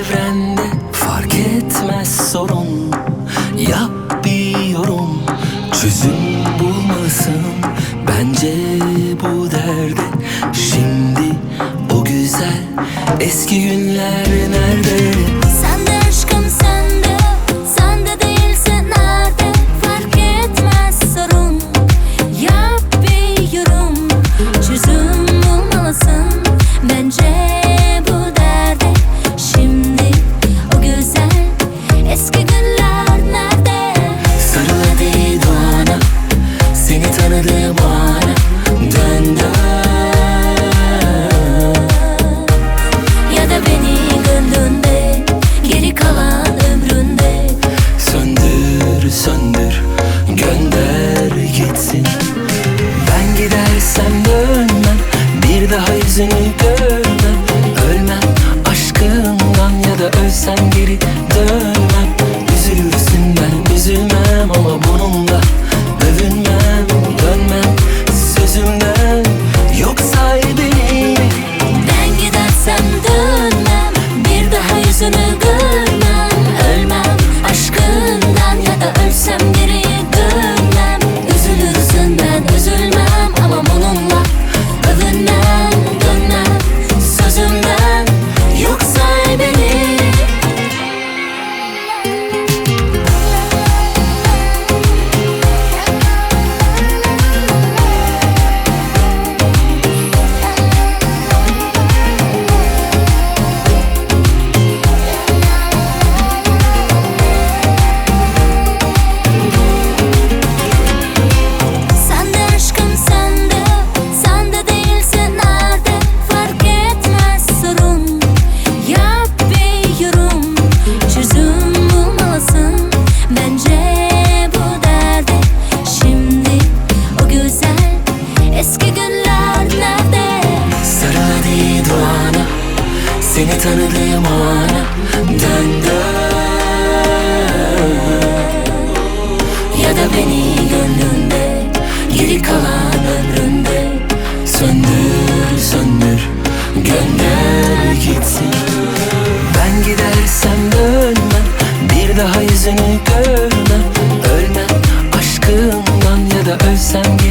evrende fark etmez sorun. Yap bir yorum, çözüm bulmalısın bence bu derde. Şimdi o güzel eski günler nerede? Sen de aşkım sen de, sen de değilse nerede? Fark etmez sorun. Yap bir yorum, çözüm bulmalısın bence bu derde. Şimdi o güzel eski günler nerede? Sarıl hadi doğana, seni tanıdığım ana. Dön Ya da beni gönlünde, geri kalan ömründe. söndür söndür, gönder gitsin. Ben gidersem dönmem, bir daha yüzünü görmem. Ölmem aşkından, ya da ölsem geri dönmem. Üzülürsün ben üzülmem, ama bununla övünmem. Dönmem sözümden, yok say beni. Ben gidersem dönmem, bir daha yüzünü görmem. Ölmem aşkından, ya da ölsem geri dönmem. Üzülürsün ben üzülmem, ama bununla övünmem. Dönmem sözümden, yok say beni. Sen de aşkım sen de, sen de değilse nerede? Fark etmez sorun. Yap bir yorum, çözüm bulmalısın bence bu derde. Şimdi o güzel eski günler nerede? Sarıl hadi doğana, seni tanıdığım ana. Dön ya da beni gönlünde, geri kalan ömründe. Söndür söndür, gönder gitsin. Ben gidersem dönmem, bir daha yüzünü görmem. Ölmem aşkından, ya da ölsem